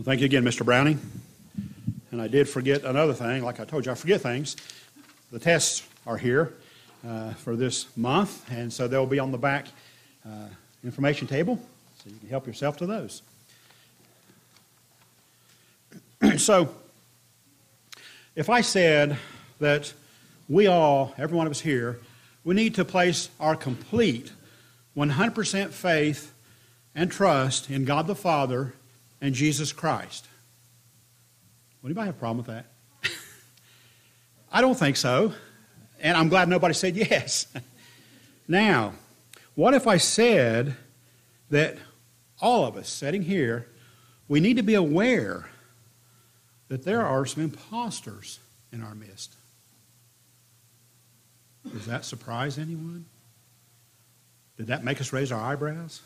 Well, thank you again, Mr. Browning. And I did forget another thing. Like I told you, I forget things. The tests are here for this month, and so they'll be on the back information table, so you can help yourself to those. So, if I said that we all, every one of us here, we need to place our complete 100% faith and trust in God the Father and Jesus Christ. Would anybody have a problem with that? I don't think so. And I'm glad nobody said yes. Now, what if I said that all of us sitting here, we need to be aware that there are some imposters in our midst? Does that surprise anyone? Did that make us raise our eyebrows?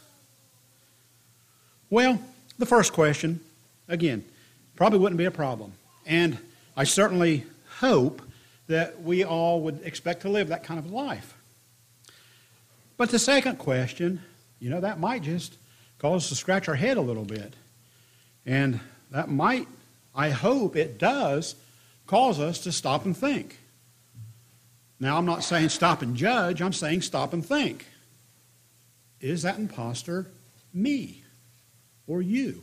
Well, the first question, again, probably wouldn't be a problem. And I certainly hope that we all would expect to live that kind of life. But the second question, that might just cause us to scratch our head a little bit. And that might, I hope it does, cause us to stop and think. Now, I'm not saying stop and judge, I'm saying stop and think. Is that imposter me or you?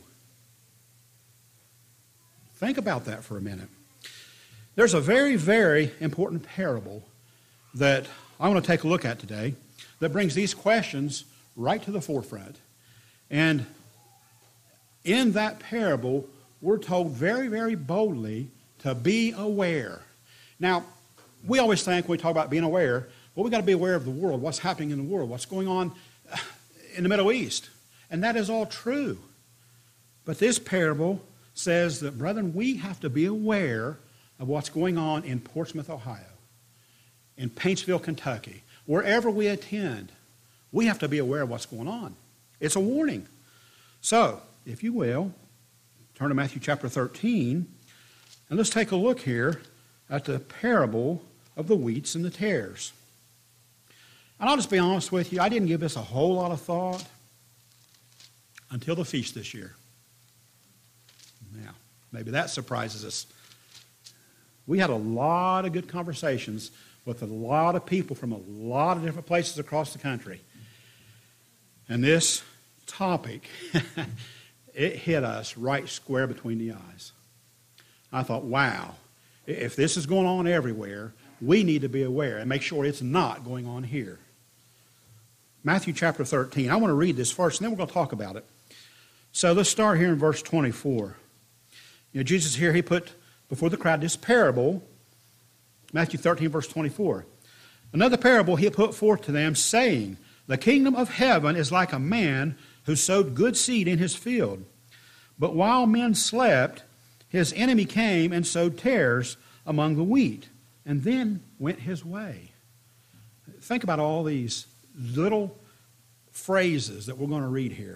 Think about that for a minute. There's a very, very important parable that I want to take a look at today that brings these questions right to the forefront. And in that parable, we're told very, very boldly to be aware. Now, we always think when we talk about being aware, well, we've got to be aware of the world, what's happening in the world, what's going on in the Middle East. And that is all true. But this parable says that, brethren, we have to be aware of what's going on in Portsmouth, Ohio, in Paintsville, Kentucky, wherever we attend. We have to be aware of what's going on. It's a warning. So, if you will, turn to Matthew chapter 13, and let's take a look here at the parable of the wheats and the tares. And I'll just be honest with you, I didn't give this a whole lot of thought until the feast this year. Now, maybe that surprises us. We had a lot of good conversations with a lot of people from a lot of different places across the country. And this topic, it hit us right square between the eyes. I thought, wow, if this is going on everywhere, we need to be aware and make sure it's not going on here. Matthew chapter 13. I want to read this first, and then we're going to talk about it. So let's start here in verse 24. Jesus here, he put before the crowd this parable, Matthew 13, verse 24. Another parable he put forth to them, saying, the kingdom of heaven is like a man who sowed good seed in his field. But while men slept, his enemy came and sowed tares among the wheat, and then went his way. Think about all these little phrases that we're going to read here.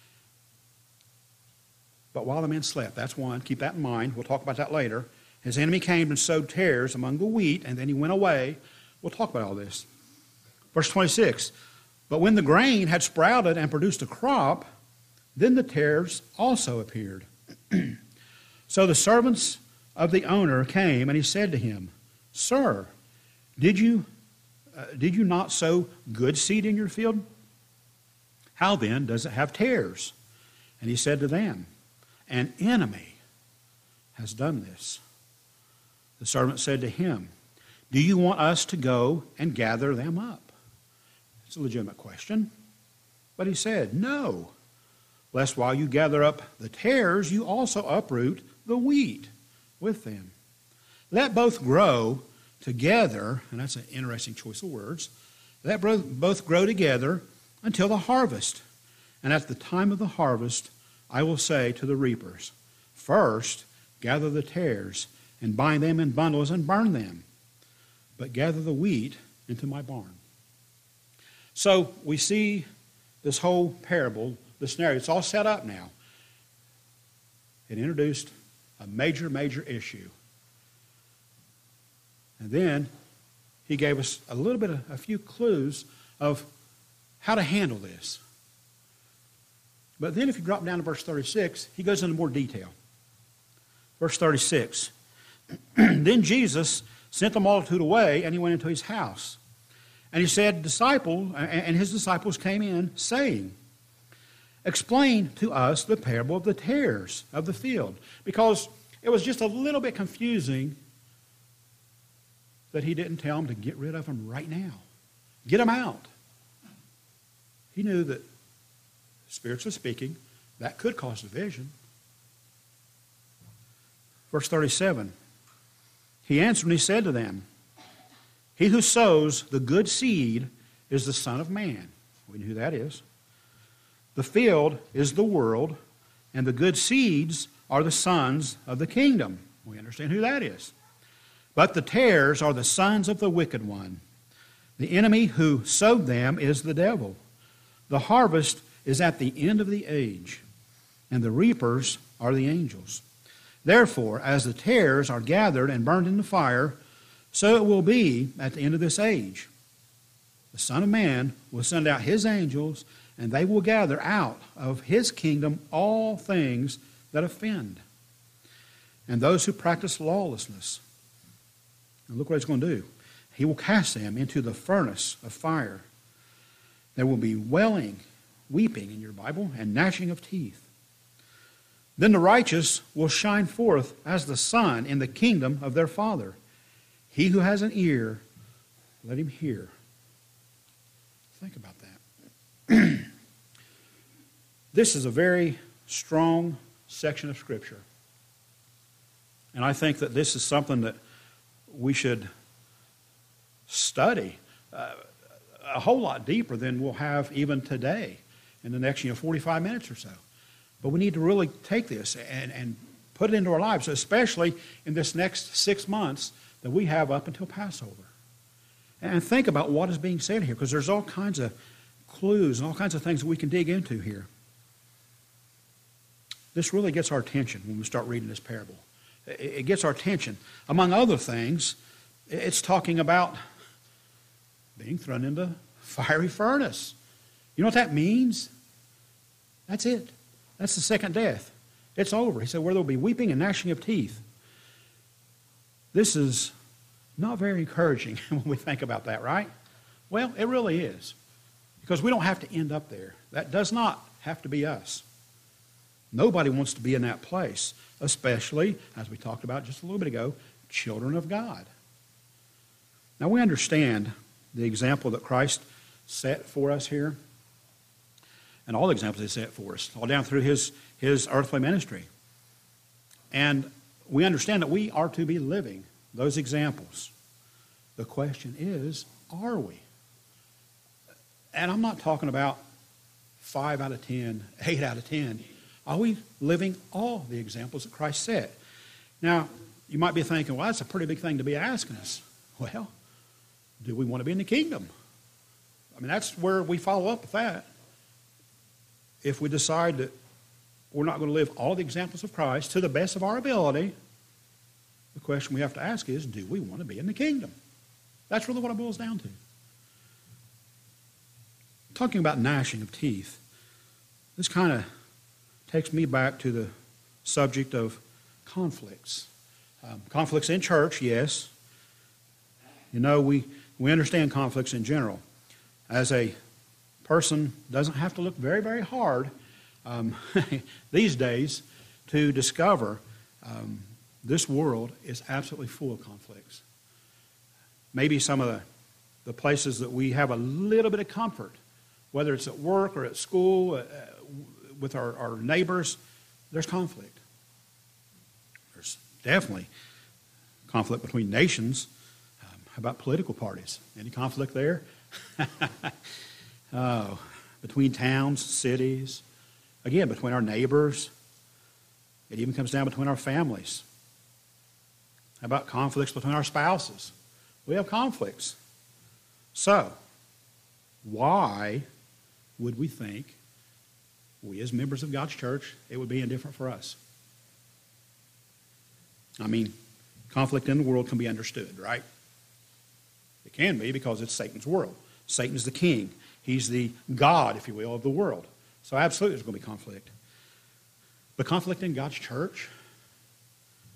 But while the men slept, that's one. Keep that in mind. We'll talk about that later. His enemy came and sowed tares among the wheat, and then he went away. We'll talk about all this. Verse 26. But when the grain had sprouted and produced a crop, then the tares also appeared. So the servants of the owner came, and he said to him, Sir, did you not sow good seed in your field? How then does it have tares? And he said to them, An enemy has done this. The servant said to him, Do you want us to go and gather them up? It's a legitimate question. But he said, No, lest while you gather up the tares, you also uproot the wheat with them. Let both grow together, and that's an interesting choice of words. Let both grow together until the harvest. And at the time of the harvest, I will say to the reapers, First, gather the tares, and bind them in bundles and burn them. But gather the wheat into my barn. So we see this whole parable, the scenario. It's all set up now. It introduced a major, major issue. And then he gave us a few clues of how to handle this. But then if you drop down to verse 36, he goes into more detail. Verse 36. Then Jesus sent the multitude away, and he went into his house. And he said, and his disciples came in, saying, explain to us the parable of the tares of the field. Because it was just a little bit confusing that he didn't tell them to get rid of them right now. Get them out. He knew that, spiritually speaking, that could cause division. Verse 37. He answered and he said to them, he who sows the good seed is the Son of Man. We know who that is. The field is the world, and the good seeds are the sons of the kingdom. We understand who that is. But the tares are the sons of the wicked one. The enemy who sowed them is the devil. The harvest is at the end of the age, and the reapers are the angels. Therefore, as the tares are gathered and burned in the fire, so it will be at the end of this age. The Son of Man will send out his angels, and they will gather out of his kingdom all things that offend, and those who practice lawlessness. And look what he's going to do. He will cast them into the furnace of fire. There will be wailing, weeping in your Bible, and gnashing of teeth. Then the righteous will shine forth as the sun in the kingdom of their Father. He who has an ear, let him hear. Think about that. This is a very strong section of Scripture. And I think that this is something that we should study a whole lot deeper than we'll have even today in the next 45 minutes or so. But we need to really take this and put it into our lives, especially in this next 6 months that we have up until Passover. And think about what is being said here, because there's all kinds of clues and all kinds of things that we can dig into here. This really gets our attention when we start reading this parable. It gets our attention. Among other things, it's talking about being thrown into fiery furnace. You know what that means? That's it. That's the second death. It's over. He said, where there will be weeping and gnashing of teeth. This is not very encouraging when we think about that, right? Well, it really is. Because we don't have to end up there. That does not have to be us. Nobody wants to be in that place, especially, as we talked about just a little bit ago, children of God. Now, we understand the example that Christ set for us here, and all the examples he set for us, all down through his earthly ministry. And we understand that we are to be living those examples. The question is, are we? And I'm not talking about 5 out of 10, 8 out of 10. Are we living all the examples that Christ set? Now, you might be thinking, well, that's a pretty big thing to be asking us. Well, do we want to be in the kingdom? I mean, that's where we follow up with that. If we decide that we're not going to live all the examples of Christ to the best of our ability, the question we have to ask is, do we want to be in the kingdom? That's really what it boils down to. Talking about gnashing of teeth, this kind of takes me back to the subject of conflicts. Conflicts in church, yes. You know, we understand conflicts in general. As a person doesn't have to look very, very hard these days to discover this world is absolutely full of conflicts. Maybe some of the places that we have a little bit of comfort, whether it's at work or at school, with our neighbors, there's conflict. There's definitely conflict between nations. How about political parties? Any conflict there? Between towns, cities, again, between our neighbors. It even comes down between our families. How about conflicts between our spouses? We have conflicts. So, why would we think we as members of God's church, it would be indifferent for us? I mean, conflict in the world can be understood, right? It can be because it's Satan's world. Satan is the king. He's the God, if you will, of the world. So absolutely there's going to be conflict. But conflict in God's church,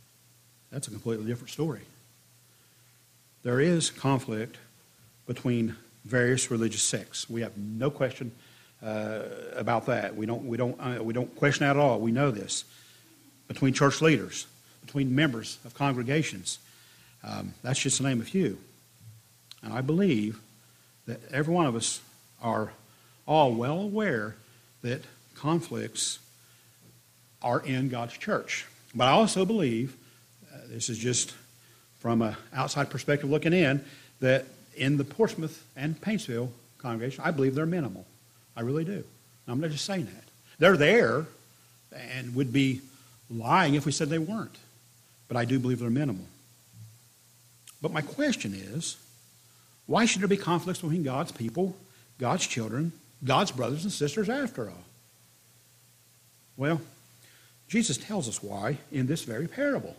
that's a completely different story. There is conflict between various religious sects. We have no question about that. We don't question that at all. We know this. Between church leaders, between members of congregations. That's just to name a few. And I believe that every one of us are all well aware that conflicts are in God's church. But I also believe, this is just from an outside perspective looking in, that in the Portsmouth and Paintsville congregation, I believe they're minimal. I really do. I'm not just saying that. They're there and would be lying if we said they weren't. But I do believe they're minimal. But my question is, why should there be conflicts between God's people, God's children, God's brothers and sisters after all? Well, Jesus tells us why in this very parable.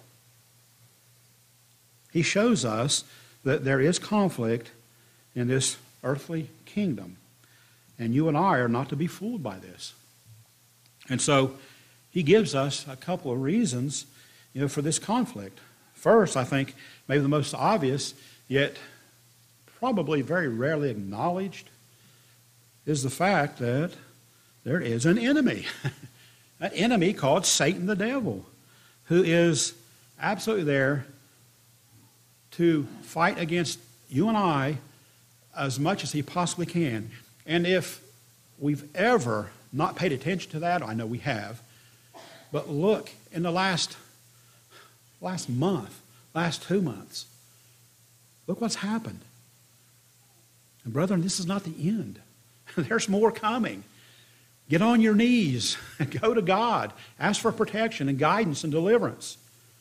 He shows us that there is conflict in this earthly kingdom. And you and I are not to be fooled by this. And so he gives us a couple of reasons, for this conflict. First, I think maybe the most obvious, yet probably very rarely acknowledged, is the fact that there is an enemy. An enemy called Satan the devil, who is absolutely there to fight against you and I as much as he possibly can. And if we've ever not paid attention to that, I know we have, but look, in the last month, last 2 months, look what's happened. And brethren, this is not the end. There's more coming. Get on your knees and go to God. Ask for protection and guidance and deliverance.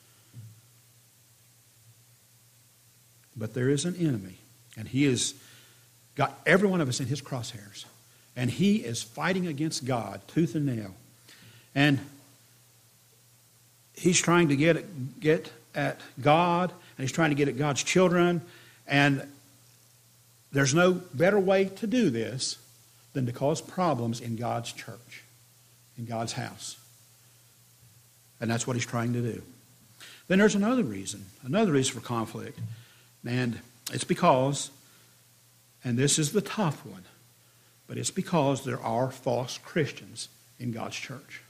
But there is an enemy, and he has got every one of us in his crosshairs. And he is fighting against God, tooth and nail. And he's trying to get at God, and he's trying to get at God's children. And there's no better way to do this than to cause problems in God's church, in God's house. And that's what he's trying to do. Then there's another reason for conflict. And it's because, and this is the tough one, but it's because there are false Christians in God's church.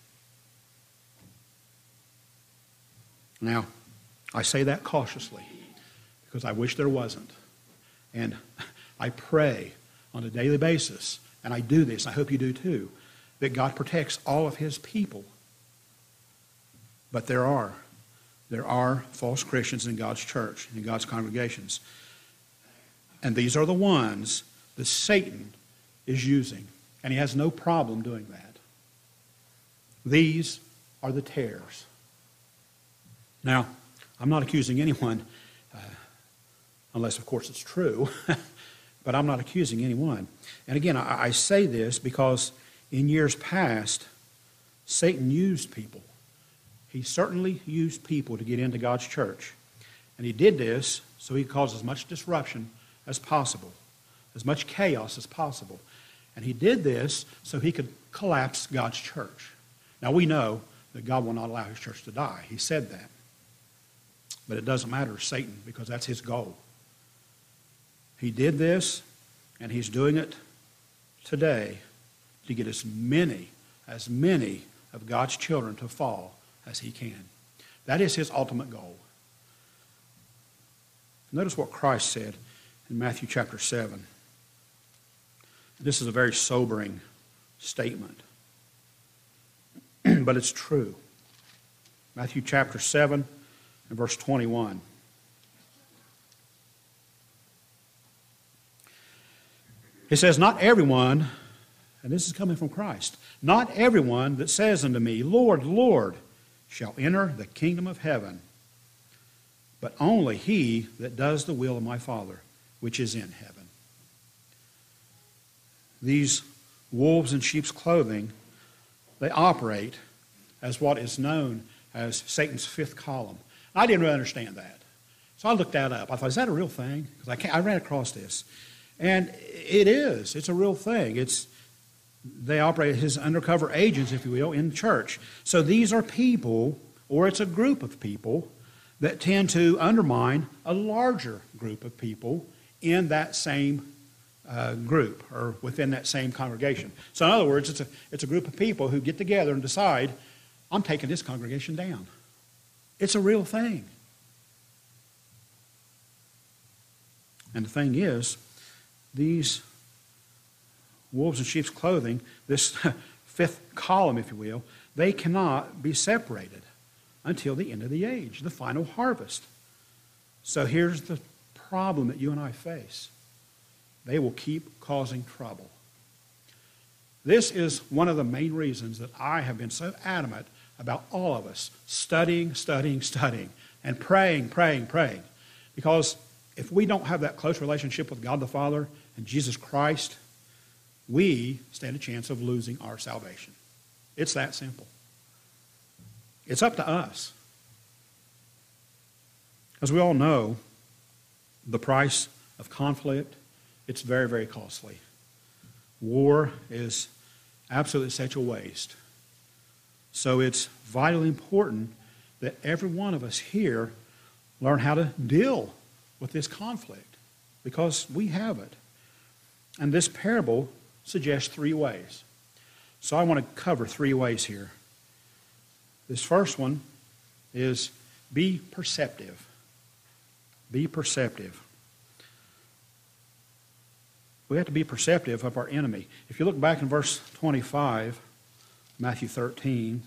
Now, I say that cautiously because I wish there wasn't. And I pray on a daily basis, and I do this, I hope you do too, that God protects all of his people. But there are false Christians in God's church, in God's congregations. And these are the ones that Satan is using. And he has no problem doing that. These are the tares. Now, I'm not accusing anyone, unless of course it's true, but I'm not accusing anyone. And again, I say this because in years past, Satan used people. He certainly used people to get into God's church. And he did this so he could cause as much disruption as possible, as much chaos as possible. And he did this so he could collapse God's church. Now we know that God will not allow his church to die. He said that. But it doesn't matter to Satan because that's his goal. He did this, and he's doing it today to get as many of God's children to fall as he can. That is his ultimate goal. Notice what Christ said in Matthew chapter 7. This is a very sobering statement, but it's true. Matthew chapter 7 and verse 21. It says, not everyone, and this is coming from Christ, not everyone that says unto me, Lord, Lord, shall enter the kingdom of heaven, but only he that does the will of my Father, which is in heaven. These wolves in sheep's clothing, they operate as what is known as Satan's fifth column. I didn't really understand that. So I looked that up. I thought, is that a real thing? Because I ran across this. And it is. It's a real thing. They operate as his undercover agents, if you will, in the church. So these are people, or it's a group of people, that tend to undermine a larger group of people in that same group or within that same congregation. So in other words, it's a group of people who get together and decide, I'm taking this congregation down. It's a real thing. And the thing is, these wolves in sheep's clothing, this fifth column, if you will, they cannot be separated until the end of the age, the final harvest. So here's the problem that you and I face. They will keep causing trouble. This is one of the main reasons that I have been so adamant about all of us studying, and praying. Because if we don't have that close relationship with God the Father and Jesus Christ, we stand a chance of losing our salvation. It's that simple. It's up to us. As we all know, the price of conflict, it's very, very costly. War is absolutely such a waste. So it's vitally important that every one of us here learn how to deal with this conflict, because we have it. And this parable suggests 3 ways. So I want to cover 3 ways here. This first one is be perceptive. Be perceptive. We have to be perceptive of our enemy. If you look back in verse 25, Matthew 13,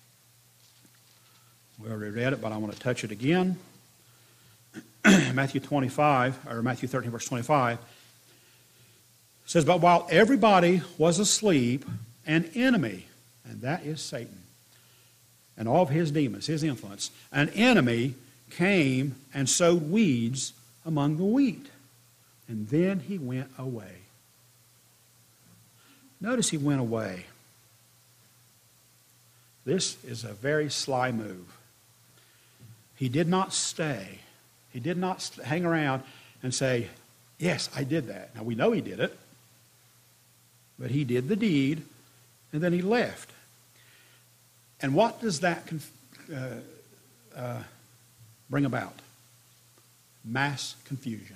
we already read it, but I want to touch it again. Matthew 13, verse 25, says, "But while everybody was asleep, an enemy," and that is Satan, and all of his demons, his influence, "an enemy came and sowed weeds among the wheat, and then he went away." Notice he went away. This is a very sly move. He did not stay. He did not hang around and say, yes, I did that. Now, we know he did it, but he did the deed, and then he left. And what does that bring about? Mass confusion.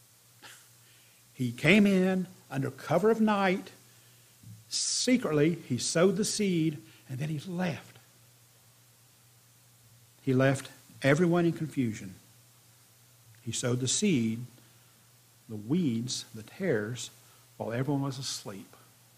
He came in under cover of night. Secretly, he sowed the seed, and then he left. He left everyone in confusion. He sowed the seed, the weeds, the tares, while everyone was asleep.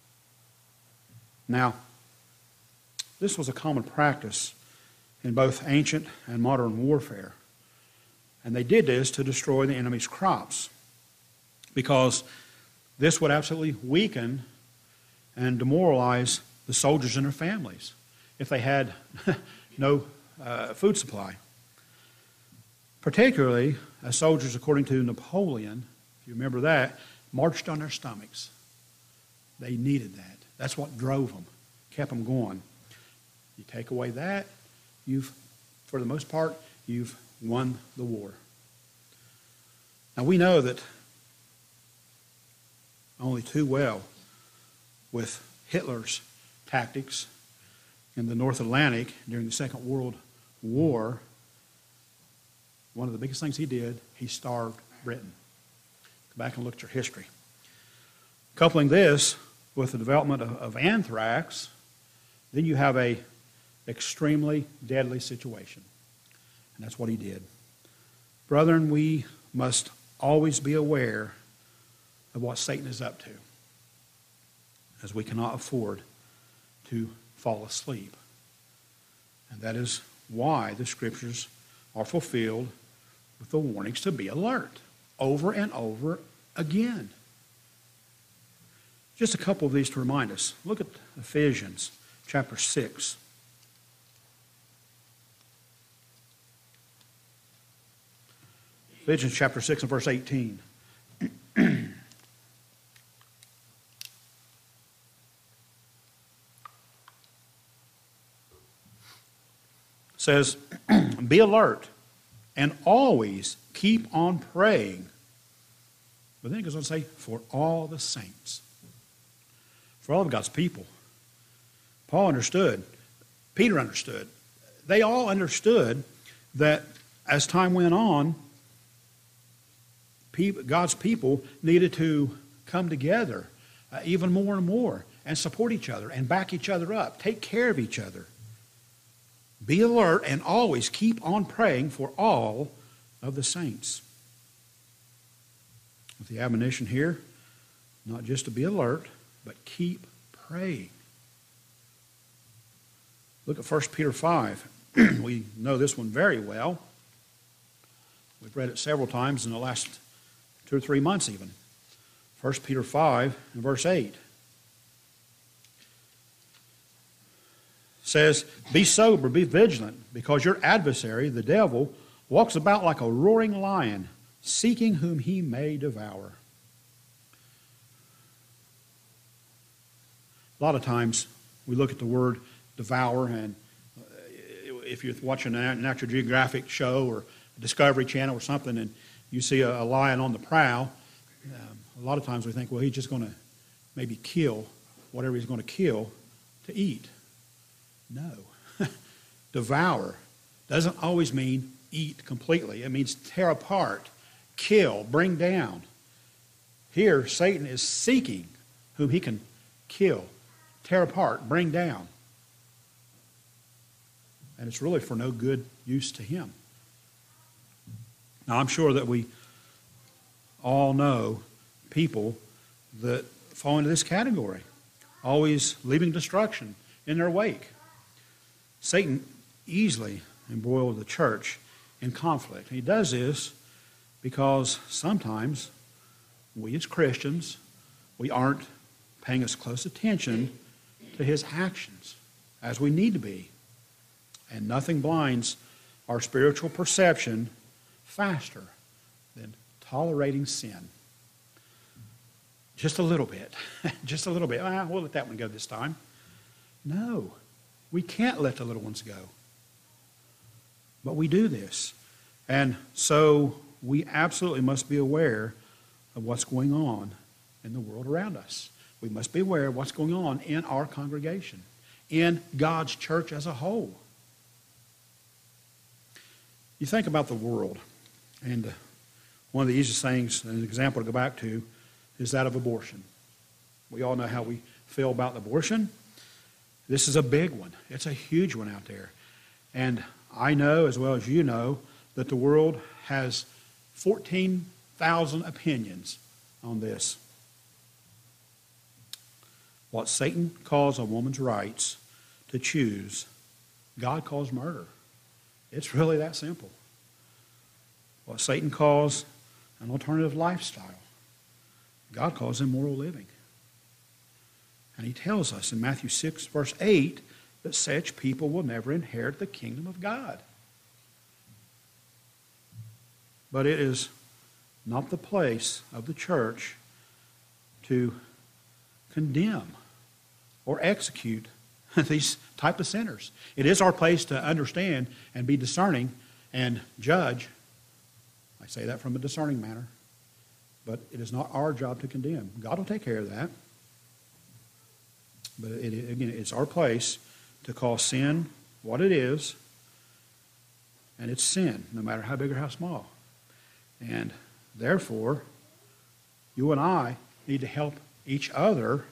Now, this was a common practice in both ancient and modern warfare. And they did this to destroy the enemy's crops, because this would absolutely weaken and demoralize the soldiers and their families if they had no food supply. Particularly as soldiers, according to Napoleon, if you remember that, marched on their stomachs. They needed that. That's what drove them, kept them going. You take away that, for the most part, you've won the war. Now we know that only too well with Hitler's tactics in the North Atlantic during the Second World War. One of the biggest things he did, he starved Britain. Go back and look at your history. Coupling this with the development of anthrax, then you have a extremely deadly situation. And that's what he did. Brethren, we must always be aware of what Satan is up to, as we cannot afford to fall asleep. And that is why the Scriptures are fulfilled with the warnings to be alert over and over again. Just a couple of these to remind us. Look at Ephesians chapter 6. Ephesians chapter 6 and verse 18. Says, be alert and always keep on praying. But then it goes on to say, for all the saints. For all of God's people. Paul understood. Peter understood. They all understood that as time went on, God's people needed to come together even more and more and support each other and back each other up, take care of each other. Be alert and always keep on praying for all of the saints. With the admonition here, not just to be alert, but keep praying. Look at 1 Peter 5. We know this one very well. We've read it several times in the last 2 or 3 months even. 1 Peter 5 and verse 8 says, "Be sober, be vigilant, because your adversary, the devil, walks about like a roaring lion, seeking whom he may devour." A lot of times we look at the word devour, and if you're watching a Natural Geographic show or a Discovery Channel or something and you see a lion on the prowl, a lot of times we think, well, he's just going to maybe kill whatever he's going to kill to eat. No. Devour doesn't always mean eat completely. It means tear apart, kill, bring down. Here, Satan is seeking whom he can kill, tear apart, bring down. And it's really for no good use to him. Now, I'm sure that we all know people that fall into this category, always leaving destruction in their wake. Satan easily embroiled the church in conflict. He does this because sometimes we as Christians, we aren't paying as close attention to his actions as we need to be. And nothing blinds our spiritual perception faster than tolerating sin. Just a little bit. Just a little bit. We'll let that one go this time. No, we can't let the little ones go. But we do this. And so we absolutely must be aware of what's going on in the world around us. We must be aware of what's going on in our congregation, in God's church as a whole. You think about the world, and one of the easiest things, an example to go back to, is that of abortion. We all know how we feel about abortion. This is a big one. It's a huge one out there. And I know, as well as you know, that the world has 14,000 opinions on this. What Satan calls a woman's rights to choose, God calls murder. It's really that simple. What Satan calls an alternative lifestyle, God calls immoral living. And he tells us in Matthew 6, verse 8, that such people will never inherit the kingdom of God. But it is not the place of the church to condemn or execute these type of sinners. It is our place to understand and be discerning and judge. I say that from a discerning manner. But it is not our job to condemn. God will take care of that. But again, it's our place to call sin what it is. And it's sin, no matter how big or how small. And therefore, you and I need to help each other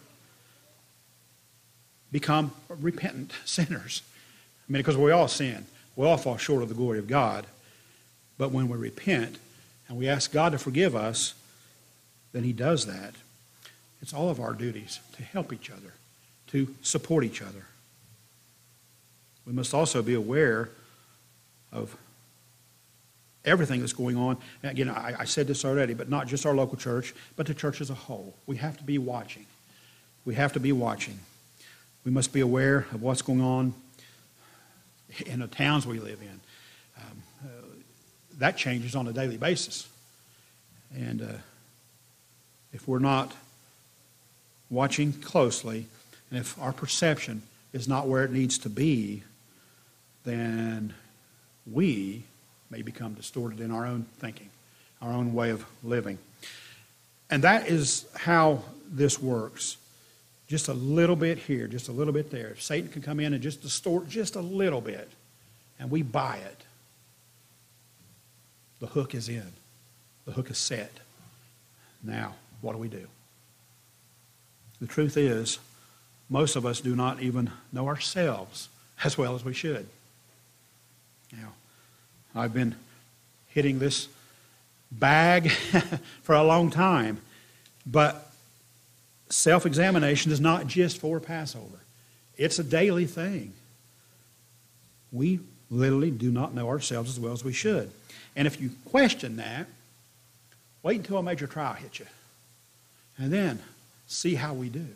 become repentant sinners. I mean, because we all sin. We all fall short of the glory of God. But when we repent and we ask God to forgive us, then he does that. It's all of our duties to help each other, to support each other. We must also be aware of everything that's going on. And again, I said this already, but not just our local church, but the church as a whole. We have to be watching. We have to be watching. We must be aware of what's going on in the towns we live in. That changes on a daily basis. And if we're not watching closely, and if our perception is not where it needs to be, then we may become distorted in our own thinking, our own way of living. And that is how this works. Just a little bit here, just a little bit there. Satan can come in and just distort just a little bit, and we buy it. The hook is in. The hook is set. Now, what do? The truth is, most of us do not even know ourselves as well as we should. Now, I've been hitting this bag for a long time, but self-examination is not just for Passover. It's a daily thing. We literally do not know ourselves as well as we should. And if you question that, wait until a major trial hits you. And then see how we do.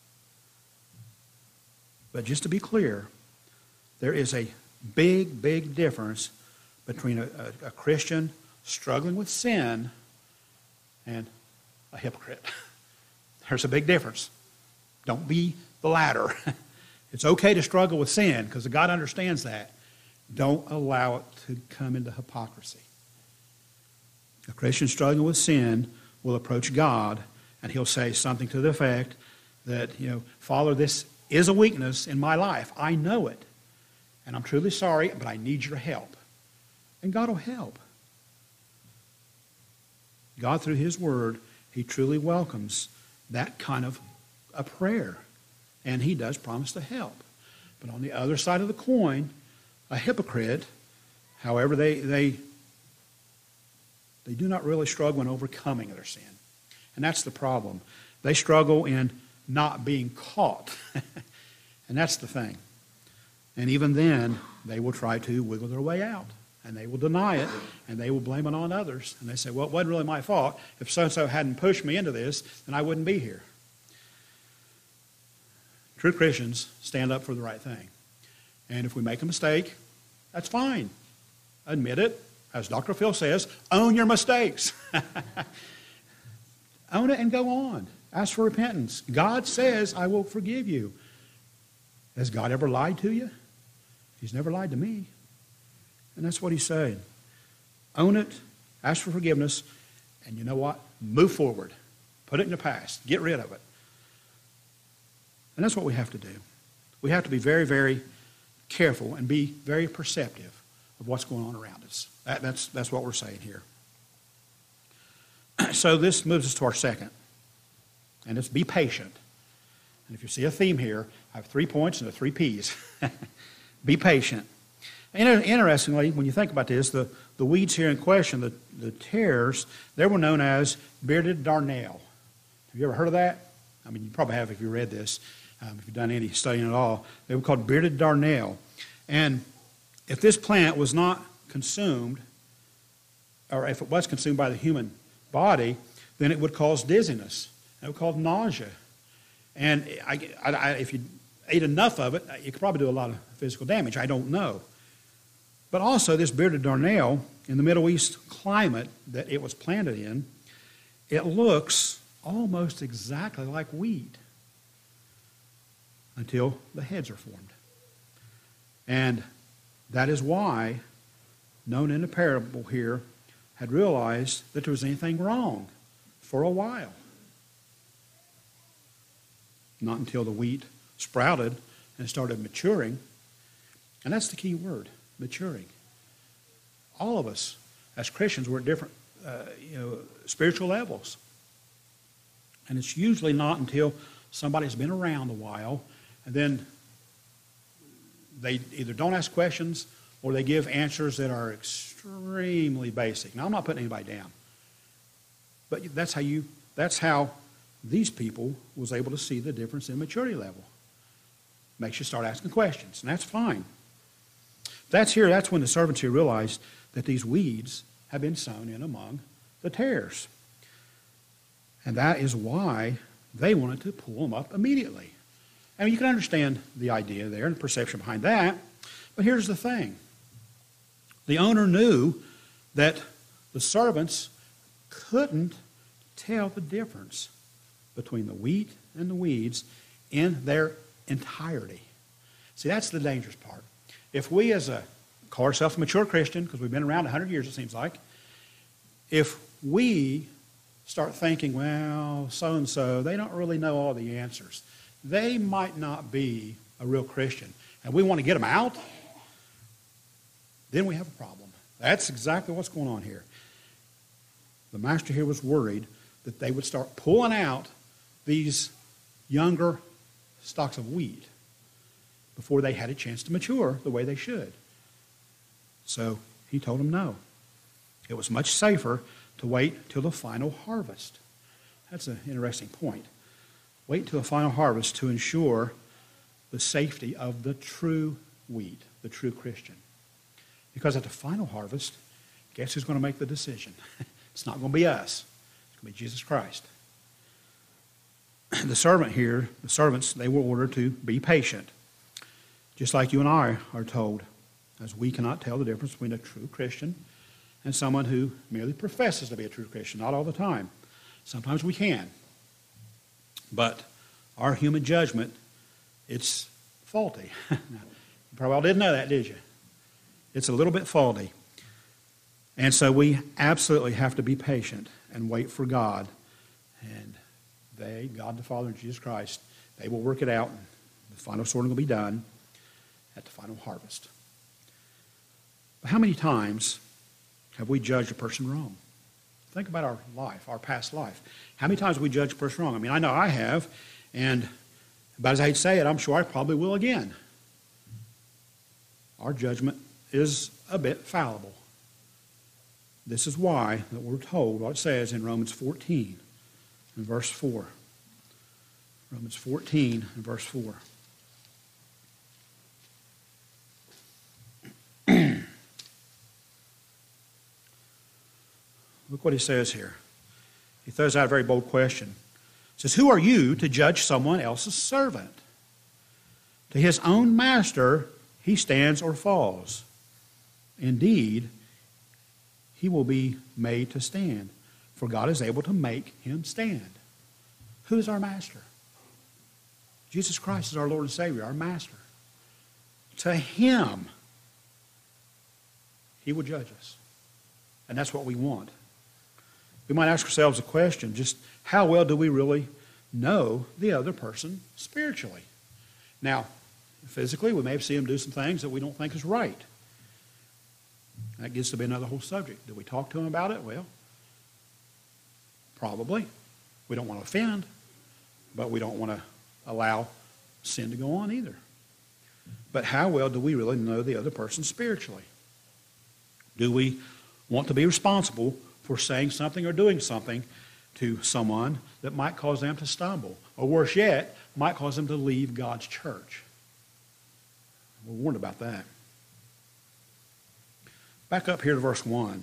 But just to be clear, there is a big, big difference between a Christian struggling with sin and a hypocrite. There's a big difference. Don't be the latter. It's okay to struggle with sin because God understands that. Don't allow it to come into hypocrisy. A Christian struggling with sin will approach God and he'll say something to the effect that, Father, this is a weakness in my life. I know it. And I'm truly sorry, but I need your help. And God will help. God, through His Word, He truly welcomes that kind of a prayer. And He does promise to help. But on the other side of the coin, a hypocrite, however, they do not really struggle in overcoming their sin. And that's the problem. They struggle in not being caught. And that's the thing. And even then, they will try to wiggle their way out. And they will deny it, and they will blame it on others. And they say, well, it wasn't really my fault. If so-and-so hadn't pushed me into this, then I wouldn't be here. True Christians stand up for the right thing. And if we make a mistake, that's fine. Admit it. As Dr. Phil says, own your mistakes. Own it and go on. Ask for repentance. God says, I will forgive you. Has God ever lied to you? He's never lied to me. And that's what He's saying. Own it, ask for forgiveness, and you know what? Move forward. Put it in the past. Get rid of it. And that's what we have to do. We have to be very, very careful and be very perceptive of what's going on around us. That's what we're saying here. So this moves us to our second. And it's be patient. And if you see a theme here, I have 3 points and the 3 P's. Be patient. Interestingly, when you think about this, the weeds here in question, the tares, they were known as bearded darnel. Have you ever heard of that? I mean, you probably have if you read this, if you've done any studying at all. They were called bearded darnel. And if this plant was not consumed, or if it was consumed by the human body, then it would cause dizziness. It would cause nausea. And if you ate enough of it, you could probably do a lot of physical damage. I don't know. But also, this bearded darnel, in the Middle East climate that it was planted in, it looks almost exactly like wheat until the heads are formed. And that is why, known in the parable here, had realized that there was anything wrong for a while. Not until the wheat sprouted and started maturing. And that's the key word, maturing. All of us, as Christians, we're at different spiritual levels. And it's usually not until somebody's been around a while and then they either don't ask questions or they give answers that are extremely basic. Now, I'm not putting anybody down. But that's how these people was able to see the difference in maturity level. Makes you start asking questions, and that's fine. That's when the servants here realized that these weeds have been sown in among the tares. And that is why they wanted to pull them up immediately. I mean, you can understand the idea there and the perception behind that. But here's the thing. The owner knew that the servants couldn't tell the difference between the wheat and the weeds in their entirety. See, that's the dangerous part. If we call ourselves a mature Christian, because we've been around 100 years, it seems like, if we start thinking, well, so-and-so, they don't really know all the answers. They might not be a real Christian. And we want to get them out, then we have a problem. That's exactly what's going on here. The master here was worried that they would start pulling out these younger stalks of wheat before they had a chance to mature the way they should. So he told them no. It was much safer to wait till the final harvest. That's an interesting point. Wait till the final harvest to ensure the safety of the true wheat, the true Christian. Because at the final harvest, guess who's going to make the decision? It's not going to be us. It's going to be Jesus Christ. The servants, they were ordered to be patient. Just like you and I are told, as we cannot tell the difference between a true Christian and someone who merely professes to be a true Christian. Not all the time. Sometimes we can. But our human judgment, it's faulty. You probably all didn't know that, did you? It's a little bit faulty. And so we absolutely have to be patient and wait for God. And they, God the Father and Jesus Christ, they will work it out. And the final sorting will be done at the final harvest. But how many times have we judged a person wrong? Think about our life, our past life. How many times have we judged a person wrong? I mean, I know I have, and about as I hate to say it, I'm sure I probably will again. Our judgment is a bit fallible. This is why that we're told what it says in Romans 14 and verse 4. Romans 14 and verse 4. Look what he says here. He throws out a very bold question. He says, who are you to judge someone else's servant? To his own master he stands or falls. Indeed, he will be made to stand, for God is able to make him stand. Who is our master? Jesus Christ is our Lord and Savior, our master. To him, he will judge us. And that's what we want. We might ask ourselves a question, just how well do we really know the other person spiritually? Now, physically, we may have seen them do some things that we don't think is right. That gets to be another whole subject. Do we talk to them about it? Well, probably. We don't want to offend, but we don't want to allow sin to go on either. But how well do we really know the other person spiritually? Do we want to be responsible for saying something or doing something to someone that might cause them to stumble? Or worse yet, might cause them to leave God's church? We're warned about that. Back up here to verse 1.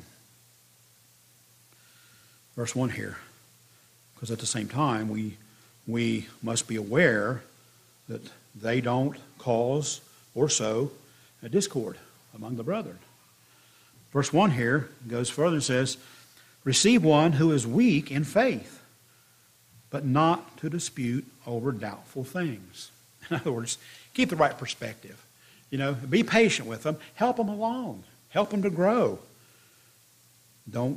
Verse 1 here. Because at the same time, we must be aware that they don't cause or sow a discord among the brethren. Verse 1 here goes further and says, receive one who is weak in faith, but not to dispute over doubtful things. In other words, keep the right perspective. You know, be patient with them. Help them along. Help them to grow. Don't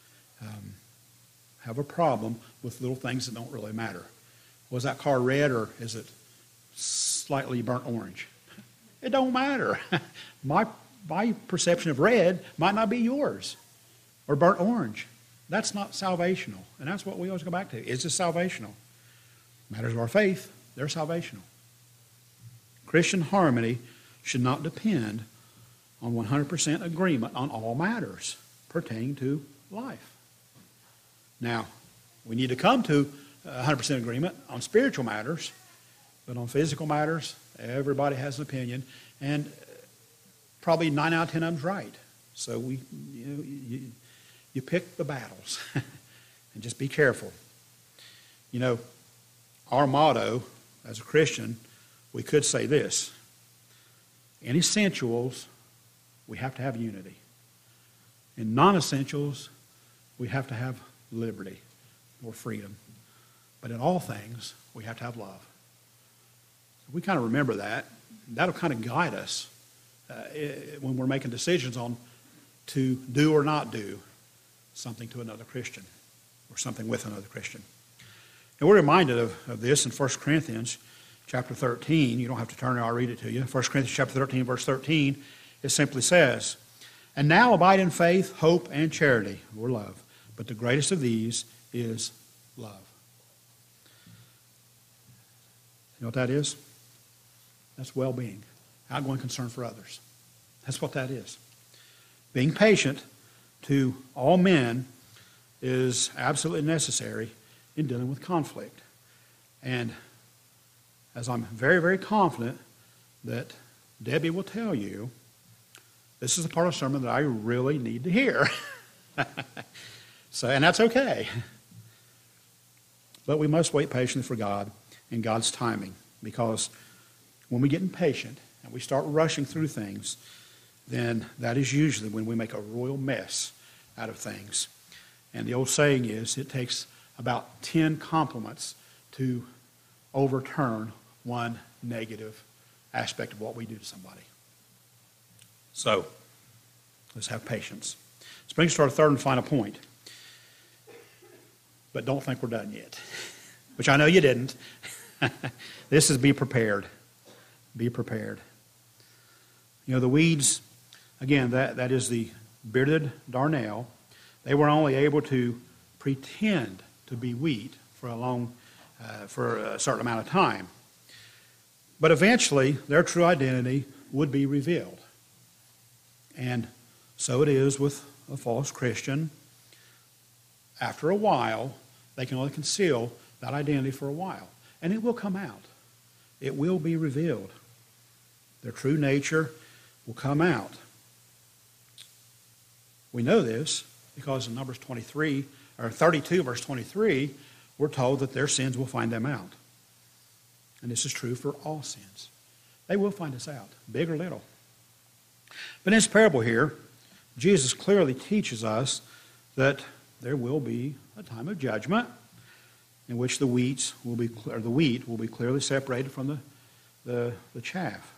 have a problem with little things that don't really matter. Was that car red or is it slightly burnt orange? It don't matter. My perception of red might not be yours, or burnt orange. That's not salvational. And that's what we always go back to. Is this salvational? Matters of our faith, they're salvational. Christian harmony should not depend on 100% agreement on all matters pertaining to life. Now, we need to come to 100% agreement on spiritual matters, but on physical matters, everybody has an opinion, and probably 9 out of 10 of them's right. So you pick the battles and just be careful. You know, our motto as a Christian, we could say this: in essentials, we have to have unity. In non-essentials, we have to have liberty or freedom. But in all things, we have to have love. So we kind of remember that. That'll kind of guide us when we're making decisions on to do or not do something to another Christian or something with another Christian. And we're reminded of this in 1 Corinthians chapter 13. You don't have to turn there, I'll read it to you. 1 Corinthians chapter 13, verse 13, it simply says, And now abide in faith, hope, and charity, or love. But the greatest of these is love. You know what that is? That's well-being. Outgoing concern for others. That's what that is. Being patient to all men is absolutely necessary in dealing with conflict. And as I'm very, very confident that Debbie will tell you, this is the part of the sermon that I really need to hear. And that's okay. But we must wait patiently for God and God's timing, because when we get impatient and we start rushing through things, then that is usually when we make a royal mess out of things. And the old saying is, it takes about 10 compliments to overturn one negative aspect of what we do to somebody. So, let's have patience. This brings us to our third and final point. But don't think we're done yet, which I know you didn't. This is be prepared. Be prepared. You know, the weeds, again, that is the bearded darnel. They were only able to pretend to be wheat for a certain amount of time. But eventually, their true identity would be revealed. And so it is with a false Christian. After a while, they can only conceal that identity for a while. And it will come out. It will be revealed. Their true nature will come out. We know this because in Numbers 32, verse 23, we're told that their sins will find them out. And this is true for all sins. They will find us out, big or little. But in this parable here, Jesus clearly teaches us that there will be a time of judgment in which the wheat will be clearly separated from the chaff.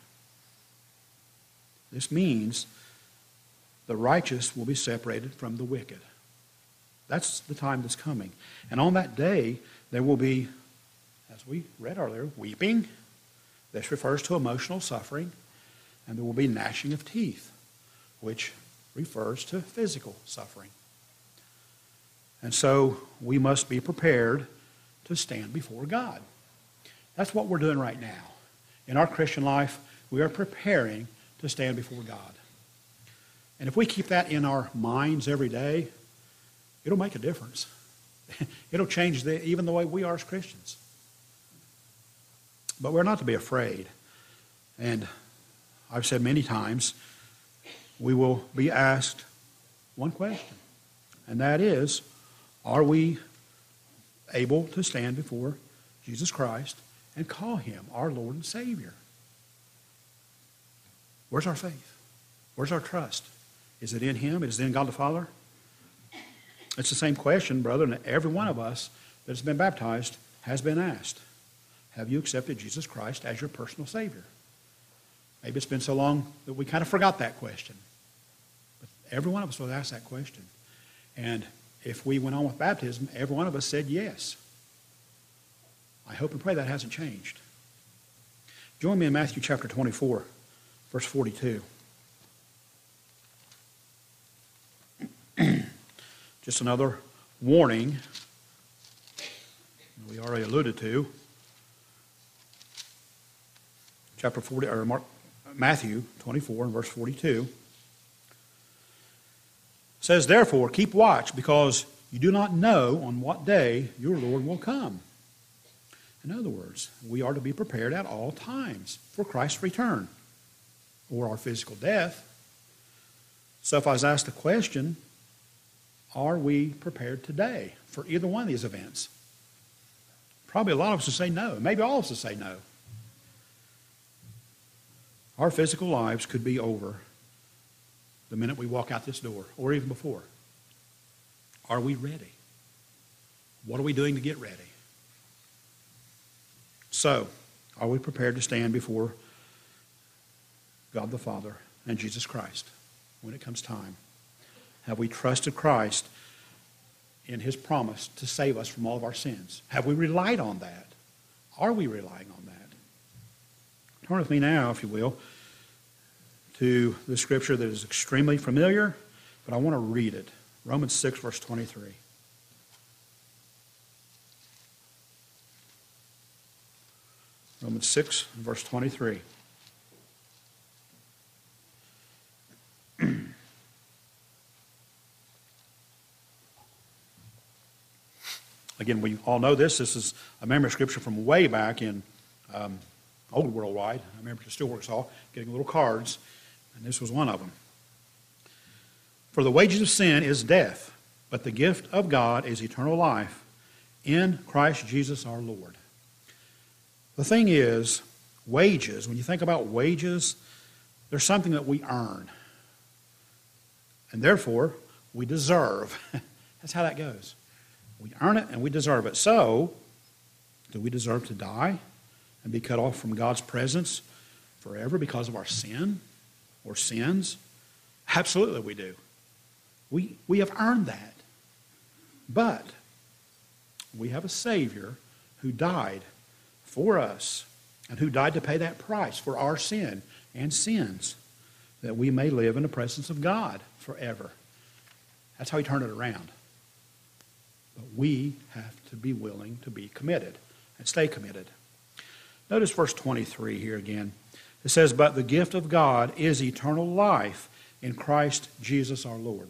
This means the righteous will be separated from the wicked. That's the time that's coming. And on that day, there will be, as we read earlier, weeping. This refers to emotional suffering. And there will be gnashing of teeth, which refers to physical suffering. And so we must be prepared to stand before God. That's what we're doing right now. In our Christian life, we are preparing to stand before God. And if we keep that in our minds every day, it'll make a difference. It'll change even the way we are as Christians. But we're not to be afraid. And I've said many times, we will be asked one question, and that is, are we able to stand before Jesus Christ and call him our Lord and Savior? Where's our faith? Where's our trust? Is it in him? Is it in God the Father? It's the same question, brother, and every one of us that has been baptized has been asked. Have you accepted Jesus Christ as your personal Savior? Maybe it's been so long that we kind of forgot that question. But every one of us was asked that question. And if we went on with baptism, every one of us said yes. I hope and pray that hasn't changed. Join me in Matthew chapter 24, verse 42. Just another warning we already alluded to. Matthew 24 and verse 42 says, "Therefore keep watch, because you do not know on what day your Lord will come." In other words, we are to be prepared at all times for Christ's return or our physical death. So if I was asked the question, are we prepared today for either one of these events? Probably a lot of us would say no. Maybe all of us would say no. Our physical lives could be over the minute we walk out this door, or even before. Are we ready? What are we doing to get ready? So, are we prepared to stand before God the Father and Jesus Christ when it comes time? Have we trusted Christ in his promise to save us from all of our sins? Have we relied on that? Are we relying on that? Turn with me now, if you will, to the scripture that is extremely familiar, but I want to read it. Romans 6, verse 23. Romans 6, verse 23. Again, we all know this. This is a memory scripture from way back in Old Worldwide. I remember the Steelworks Hall getting little cards, and this was one of them. For the wages of sin is death, but the gift of God is eternal life in Christ Jesus our Lord. The thing is, wages, when you think about wages, they're something that we earn. And therefore, we deserve. That's how that goes. We earn it and we deserve it. So, do we deserve to die and be cut off from God's presence forever because of our sin or sins? Absolutely we do. We have earned that. But we have a Savior who died for us and who died to pay that price for our sin and sins, that we may live in the presence of God forever. That's how he turned it around. But we have to be willing to be committed and stay committed. Notice verse 23 here again. It says, but the gift of God is eternal life in Christ Jesus our Lord.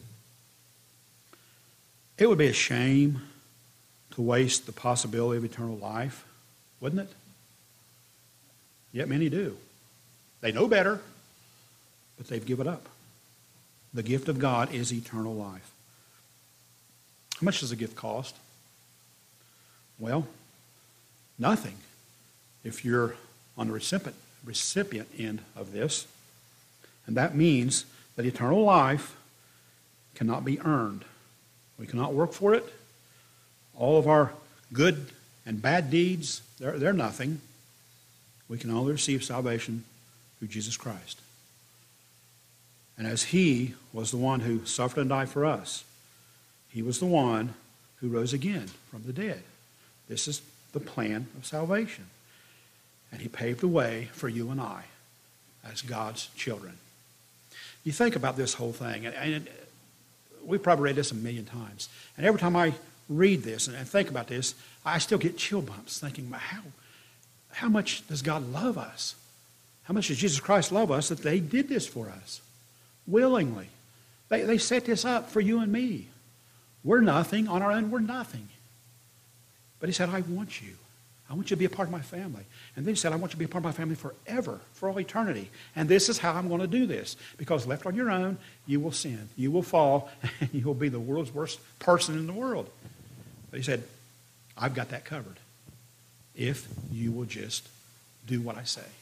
It would be a shame to waste the possibility of eternal life, wouldn't it? Yet many do. They know better, but they've given up. The gift of God is eternal life. How much does a gift cost? Well, nothing if you're on the recipient end of this. And that means that eternal life cannot be earned. We cannot work for it. All of our good and bad deeds, they're nothing. We can only receive salvation through Jesus Christ. And as he was the one who suffered and died for us, he was the one who rose again from the dead. This is the plan of salvation. And he paved the way for you and I as God's children. You think about this whole thing, and we've probably read this a million times. And every time I read this and think about this, I still get chill bumps thinking, how much does God love us? How much does Jesus Christ love us that they did this for us willingly? They set this up for you and me. We're nothing. On our own, we're nothing. But he said, I want you. I want you to be a part of my family. And then he said, I want you to be a part of my family forever, for all eternity. And this is how I'm going to do this. Because left on your own, you will sin. You will fall, and you will be the world's worst person in the world. But he said, I've got that covered. If you will just do what I say.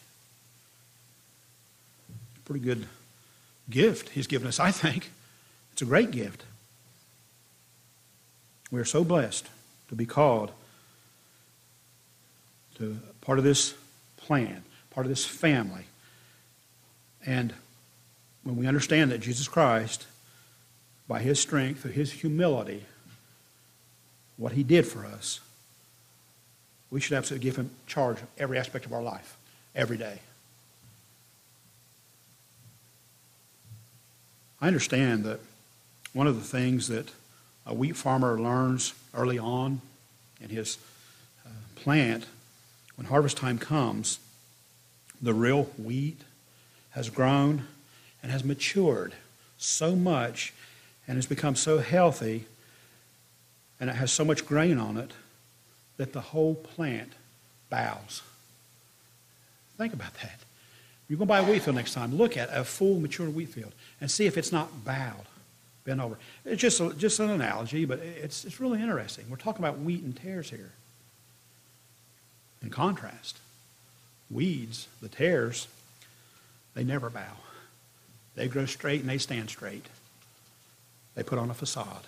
Pretty good gift he's given us, I think. It's a great gift. We are so blessed to be called to part of this plan, part of this family. And when we understand that Jesus Christ, by his strength, through his humility, what he did for us, we should absolutely give him charge of every aspect of our life, every day. I understand that one of the things that a wheat farmer learns early on in his plant, when harvest time comes, the real wheat has grown and has matured so much and has become so healthy, and it has so much grain on it that the whole plant bows. Think about that. You're going to buy a wheat field next time. Look at a full, mature wheat field and see if it's not bowed, bent over. It's just an analogy, but it's really interesting. We're talking about wheat and tares here. In contrast, weeds, the tares, they never bow. They grow straight and they stand straight. They put on a facade.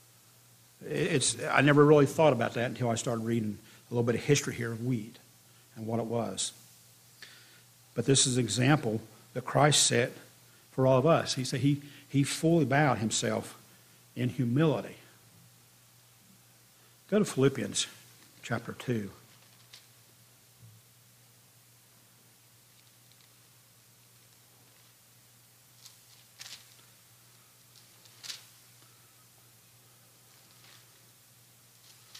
I never really thought about that until I started reading a little bit of history here of wheat and what it was. But this is an example that Christ set for all of us. He said he fully bowed himself in humility. Go to Philippians chapter 2.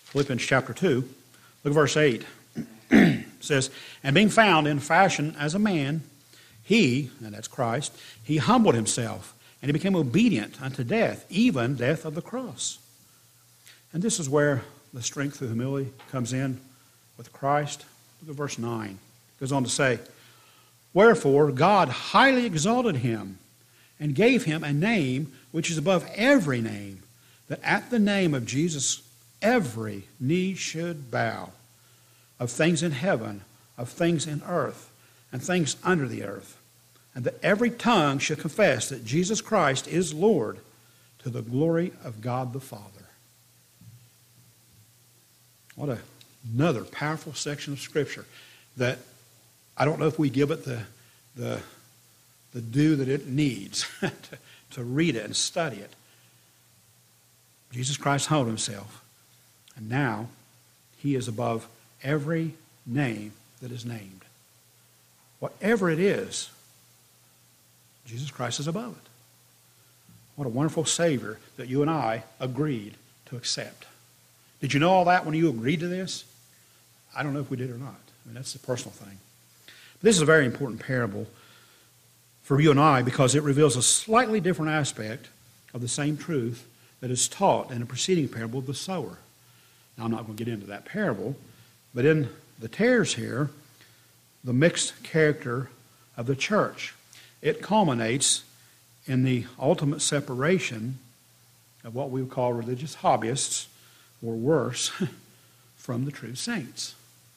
Philippians chapter 2, look at verse 8. It says, "And being found in fashion as a man, he," and that's Christ, "he humbled himself, and he became obedient unto death, even death of the cross." And this is where the strength of humility comes in with Christ. Look at verse 9. It goes on to say, "Wherefore God highly exalted him, and gave him a name which is above every name, that at the name of Jesus every knee should bow, of things in heaven, of things in earth, and things under the earth, and that every tongue should confess that Jesus Christ is Lord, to the glory of God the Father." What another powerful section of Scripture that I don't know if we give it the due that it needs to read it and study it. Jesus Christ humbled himself, and now he is above every name that is named. Whatever it is, Jesus Christ is above it. What a wonderful Savior that you and I agreed to accept. Did you know all that when you agreed to this? I don't know if we did or not. I mean, that's a personal thing. But this is a very important parable for you and I because it reveals a slightly different aspect of the same truth that is taught in the preceding parable of the sower. Now, I'm not going to get into that parable, but in the tares here, the mixed character of the church, it culminates in the ultimate separation of what we would call religious hobbyists, or worse, from the true saints.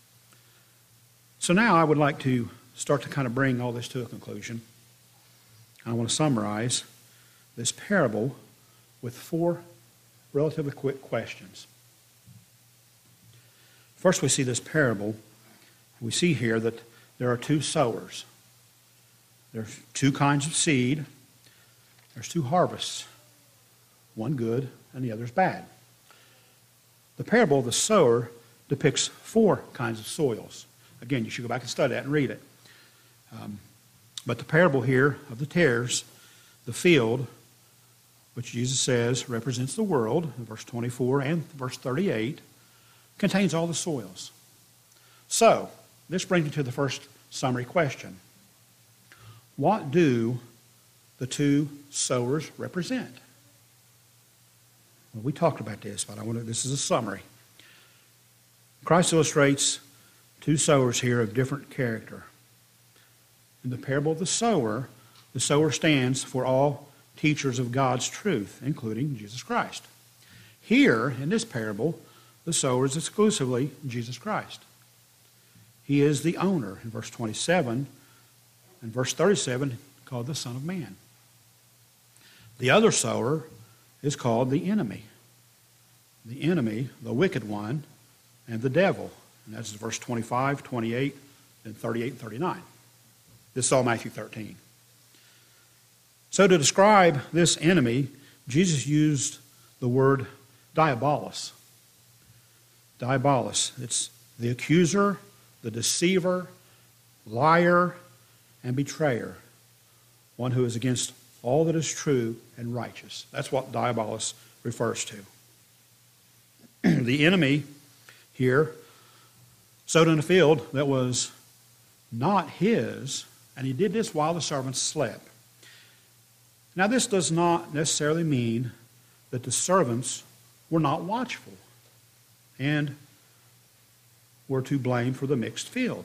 So now I would like to start to kind of bring all this to a conclusion. I want to summarize this parable with 4 relatively quick questions. First, we see this parable. We see here that there are 2 sowers. There's 2 kinds of seed. There's 2 harvests. One good and the other's bad. The parable of the sower depicts 4 kinds of soils. Again, you should go back and study that and read it. But the parable here of the tares, the field, which Jesus says represents the world, in verse 24 and verse 38, contains all the soils. So, this brings me to the first summary question. What do the 2 sowers represent? Well, we talked about this, but this is a summary. Christ illustrates 2 sowers here of different character. In the parable of the sower stands for all teachers of God's truth, including Jesus Christ. Here, in this parable, the sower is exclusively Jesus Christ. He is the owner, in verse 27, and verse 37, called the Son of Man. The other sower is called the enemy. The enemy, the wicked one, and the devil. And that's verse 25, 28, and 38 and 39. This is all Matthew 13. So to describe this enemy, Jesus used the word diabolos. Diabolos. It's the accuser, the deceiver, liar, and betrayer. One who is against all that is true and righteous. That's what diabolos refers to. The enemy here sowed in a field that was not his, and he did this while the servants slept. Now, this does not necessarily mean that the servants were not watchful and were to blame for the mixed field.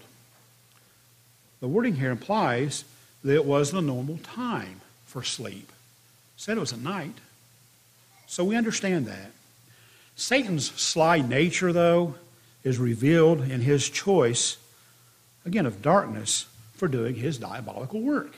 The wording here implies that it was the normal time for sleep. It said it was at night. So we understand that. Satan's sly nature, though, is revealed in his choice, again, of darkness for doing his diabolical work.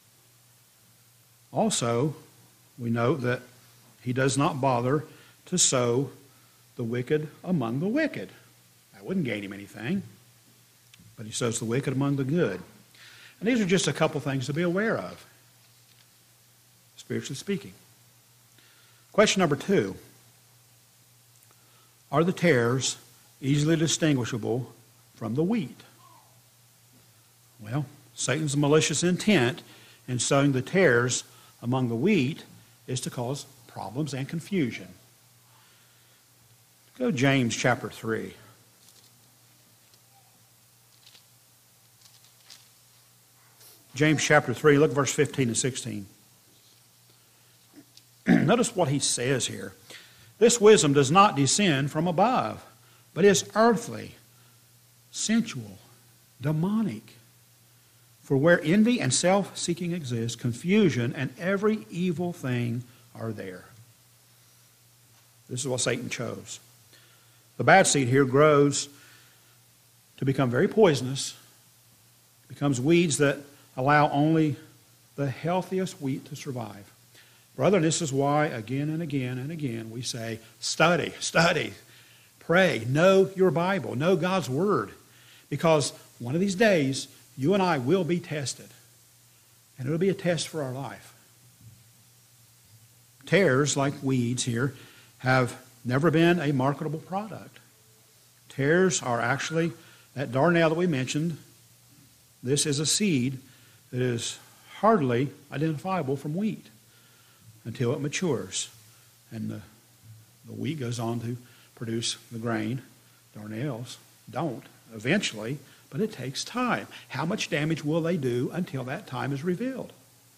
Also, we note that he does not bother to sow the wicked among the wicked. That wouldn't gain him anything. But he sows the wicked among the good. And these are just a couple things to be aware of, spiritually speaking. Question number 2. Are the tares easily distinguishable from the wheat? Well, Satan's malicious intent in sowing the tares among the wheat is to cause problems and confusion. Go to James chapter 3. James chapter 3, look at verse 15 and 16. Notice what he says here. This wisdom does not descend from above, but is earthly, sensual, demonic. For where envy and self-seeking exist, confusion and every evil thing are there. This is what Satan chose. The bad seed here grows to become very poisonous, becomes weeds that allow only the healthiest wheat to survive. Brother, this is why again and again and again we say, study, study, pray, know your Bible, know God's Word. Because one of these days, you and I will be tested. And it'll be a test for our life. Tares, like weeds here, have never been a marketable product. Tares are actually, that darnel that we mentioned, this is a seed that is hardly identifiable from wheat until it matures. And the wheat goes on to produce the grain. Darnels don't eventually, but it takes time. How much damage will they do until that time is revealed?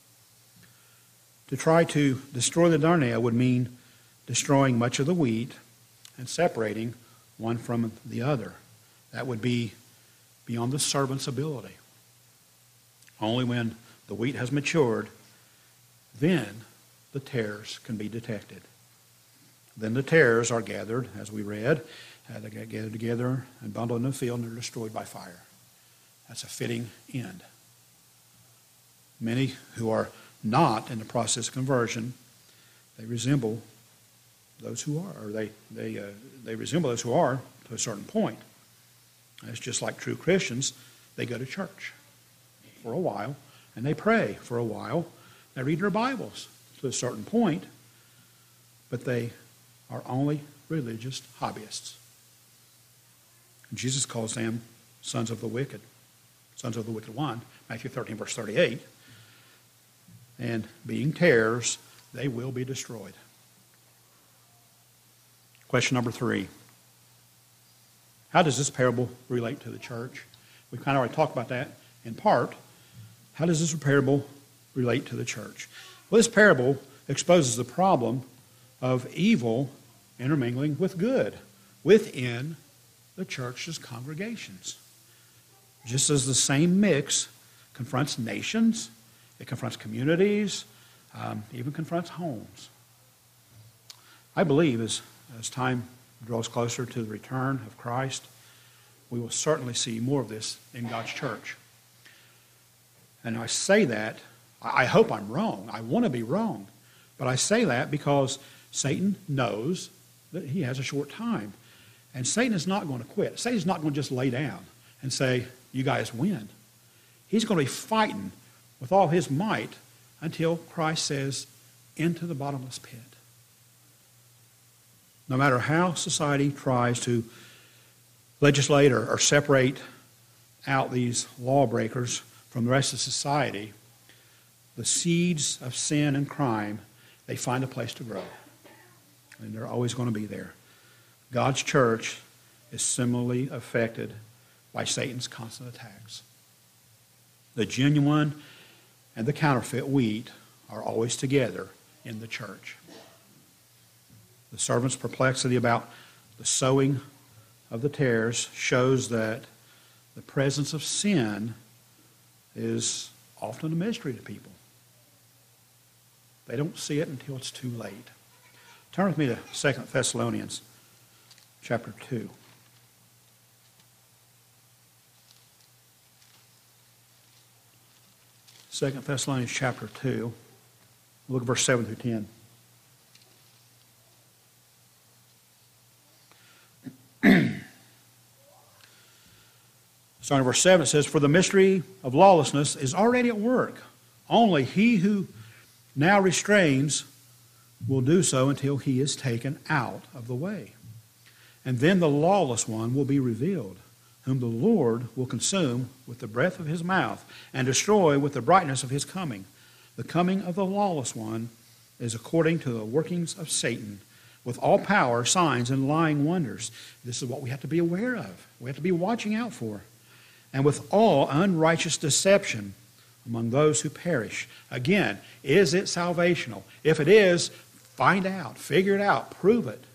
To try to destroy the darnel would mean destroying much of the wheat and separating one from the other. That would be beyond the servant's ability. Only when the wheat has matured, then the tares can be detected. Then the tares are gathered, as we read, they get gathered together and bundled in the field and are destroyed by fire. That's a fitting end. Many who are not in the process of conversion, they resemble those who are, or they resemble those who are to a certain point. It's just like true Christians. They go to church for a while, and they pray for a while. They read their Bibles to a certain point, but they are only religious hobbyists. Jesus calls them sons of the wicked one, Matthew 13, verse 38. And being tares, they will be destroyed. Question number 3. How does this parable relate to the church? We've kind of already talked about that in part. How does this parable relate to the church? Well, this parable exposes the problem of evil intermingling with good within the church's congregations. Just as the same mix confronts nations, it confronts communities, even confronts homes. I believe as time draws closer to the return of Christ, we will certainly see more of this in God's church. And I say that, I hope I'm wrong. I want to be wrong. But I say that because Satan knows that he has a short time. And Satan is not going to quit. Satan's not going to just lay down and say, you guys win. He's going to be fighting with all his might until Christ says, into the bottomless pit. No matter how society tries to legislate or separate out these lawbreakers from the rest of society, the seeds of sin and crime, they find a place to grow. And they're always going to be there. God's church is similarly affected by Satan's constant attacks. The genuine and the counterfeit wheat are always together in the church. The servant's perplexity about the sowing of the tares shows that the presence of sin is often a mystery to people. They don't see it until it's too late. Turn with me to 2 Thessalonians chapter 2. Second Thessalonians chapter 2. Look at verse 7 through 10. Starting in verse 7, it says, for the mystery of lawlessness is already at work. Only he who now restrains will do so until he is taken out of the way. And then the lawless one will be revealed, whom the Lord will consume with the breath of his mouth and destroy with the brightness of his coming. The coming of the lawless one is according to the workings of Satan, with all power, signs, and lying wonders. This is what we have to be aware of. We have to be watching out for. And with all unrighteous deception among those who perish. Again, is it salvational? If it is, find out, figure it out, prove it.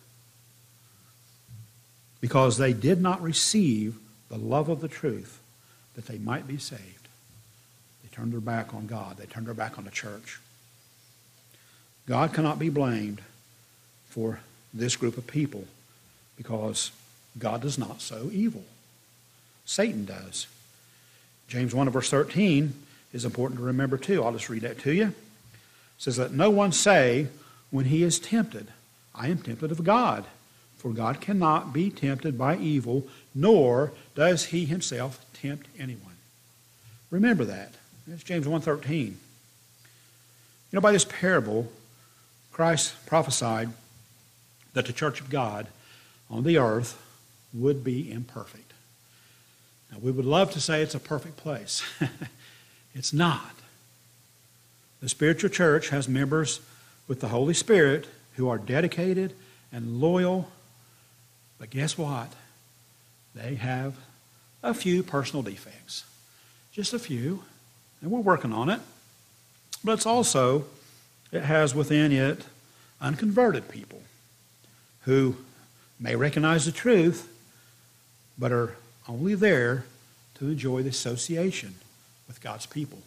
Because they did not receive the love of the truth that they might be saved. They turned their back on God. They turned their back on the church. God cannot be blamed for this group of people because God does not sow evil. Satan does. James 1 verse 13 is important to remember too. I'll just read that to you. It says, let no one say when he is tempted, I am tempted of God. For God cannot be tempted by evil, nor does he himself tempt anyone. Remember that. That's James 1:13. You know, by this parable, Christ prophesied that the church of God on the earth would be imperfect. Now, we would love to say it's a perfect place. It's not. The spiritual church has members with the Holy Spirit who are dedicated and loyal. But guess what? They have a few personal defects. Just a few. And we're working on it. But it's also, it has within it unconverted people who may recognize the truth, but are only there to enjoy the association with God's people.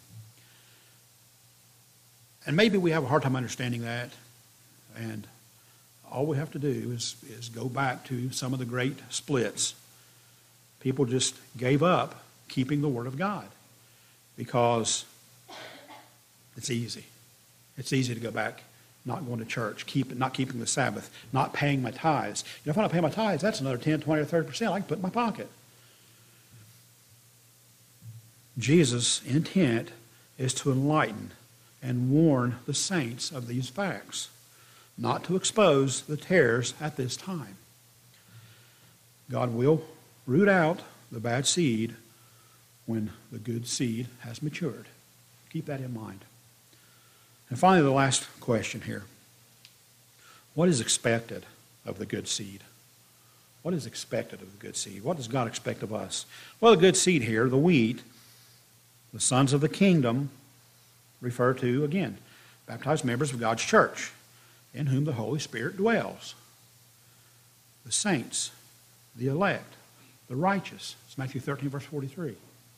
And maybe we have a hard time understanding that, and all we have to do is go back to some of the great splits. People just gave up keeping the Word of God because it's easy. It's easy to go back not going to church, not keeping the Sabbath, not paying my tithes. You know, if I don't pay my tithes, that's another 10, 20, or 30% I can put in my pocket. Jesus' intent is to enlighten and warn the saints of these facts, not to expose the tares at this time. God will root out the bad seed when the good seed has matured. Keep that in mind. And finally, the last question here. What is expected of the good seed? What is expected of the good seed? What does God expect of us? Well, the good seed here, the wheat, the sons of the kingdom, refer to, again, baptized members of God's church, in whom the Holy Spirit dwells. The saints, the elect, the righteous. It's Matthew 13, verse 43.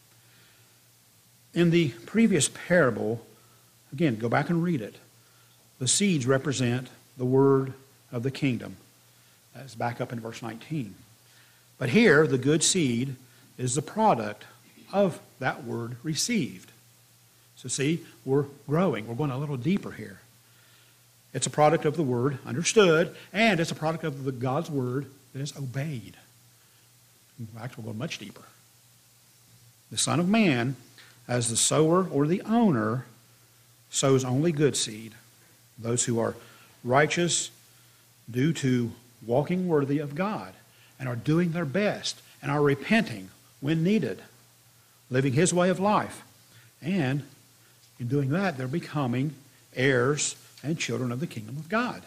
In the previous parable, again, go back and read it. The seeds represent the word of the kingdom. That's back up in verse 19. But here, the good seed is the product of that word received. So see, we're growing. We're going a little deeper here. It's a product of the word understood, and it's a product of the God's word that is obeyed. In fact, we'll go much deeper. The Son of Man, as the sower or the owner, sows only good seed. Those who are righteous due to walking worthy of God and are doing their best and are repenting when needed, living His way of life. And in doing that, they're becoming heirs and children of the kingdom of God.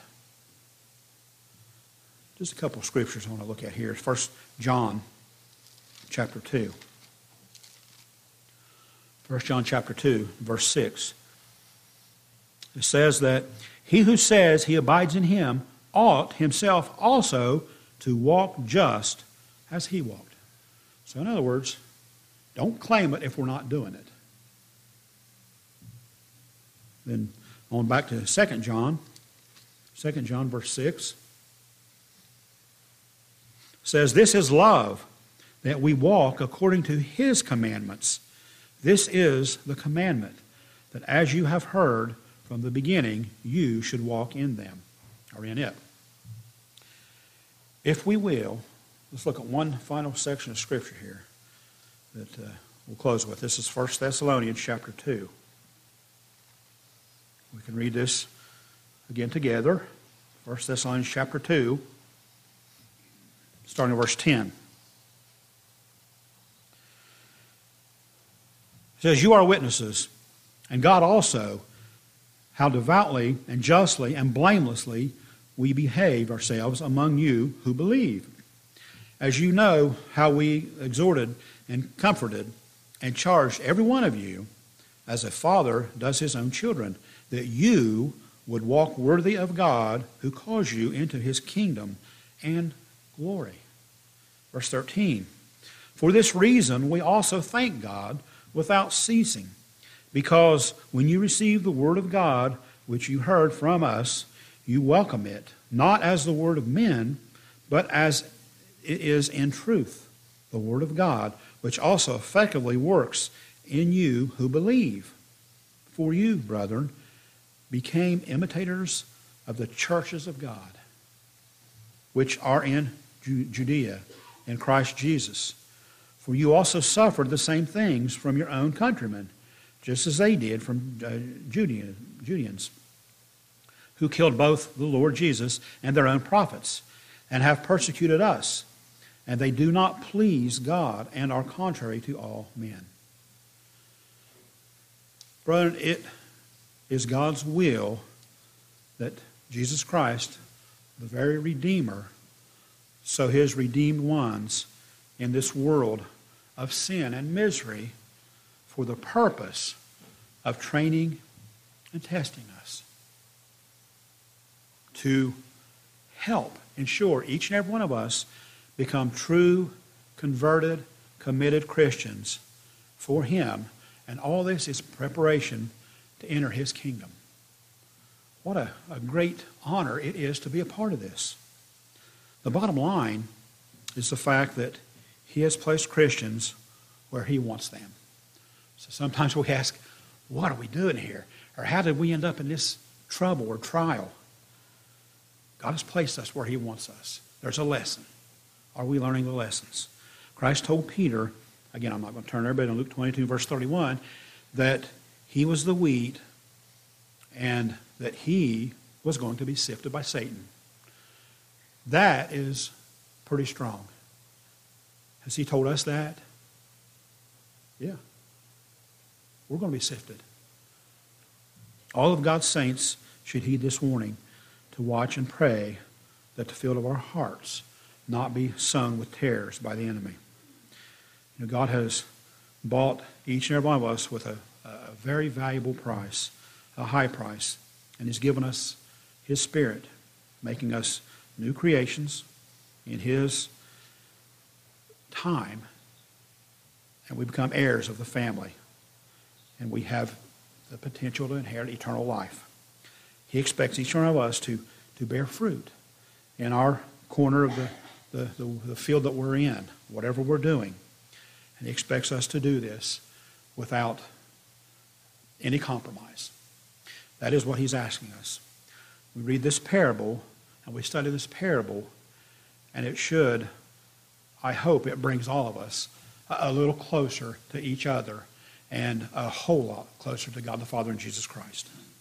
Just a couple of scriptures I want to look at here. 1 John chapter 2. 1 John chapter 2, verse 6. It says that he who says he abides in him ought himself also to walk just as he walked. So in other words, don't claim it if we're not doing it. Then on back to 2 John. 2 John verse 6 says, this is love, that we walk according to His commandments. This is the commandment, that as you have heard from the beginning, you should walk in them, or in it. If we will, let's look at one final section of Scripture here that we'll close with. This is 1 Thessalonians chapter 2. We can read this again together. 1 Thessalonians chapter 2, starting in verse 10. It says, you are witnesses, and God also, how devoutly and justly and blamelessly we behave ourselves among you who believe. As you know how we exhorted and comforted and charged every one of you, as a father does his own children, that you would walk worthy of God who calls you into his kingdom and glory. Verse 13, for this reason we also thank God without ceasing, because when you received the word of God, which you heard from us, you welcome it, not as the word of men, but as it is in truth, the word of God, which also effectively works in you who believe. For you, brethren, became imitators of the churches of God, which are in Judea, in Christ Jesus. For you also suffered the same things from your own countrymen, just as they did from Judeans, who killed both the Lord Jesus and their own prophets, and have persecuted us. And they do not please God and are contrary to all men. Brethren, it is God's will that Jesus Christ, the very Redeemer, so his redeemed ones in this world of sin and misery, for the purpose of training and testing us, to help ensure each and every one of us become true, converted, committed Christians for him. And all this is preparation to enter his kingdom. What a great honor it is to be a part of this. The bottom line is the fact that he has placed Christians where he wants them. So sometimes we ask, what are we doing here? Or how did we end up in this trouble or trial? God has placed us where he wants us. There's a lesson. Are we learning the lessons? Christ told Peter, again, I'm not going to turn everybody to Luke 22, verse 31, that he was the wheat and that he was going to be sifted by Satan. That is pretty strong. Has he told us that? Yeah. We're going to be sifted. All of God's saints should heed this warning to watch and pray that the field of our hearts not be sown with tares by the enemy. You know, God has bought each and every one of us with a very valuable price, a high price, and he's given us his Spirit, making us new creations in his time, and we become heirs of the family, and we have the potential to inherit eternal life. He expects each one of us to bear fruit in our corner of the field that we're in, whatever we're doing. And he expects us to do this without any compromise. That is what he's asking us. We read this parable and we study this parable, and it should, I hope it brings all of us a little closer to each other and a whole lot closer to God the Father and Jesus Christ.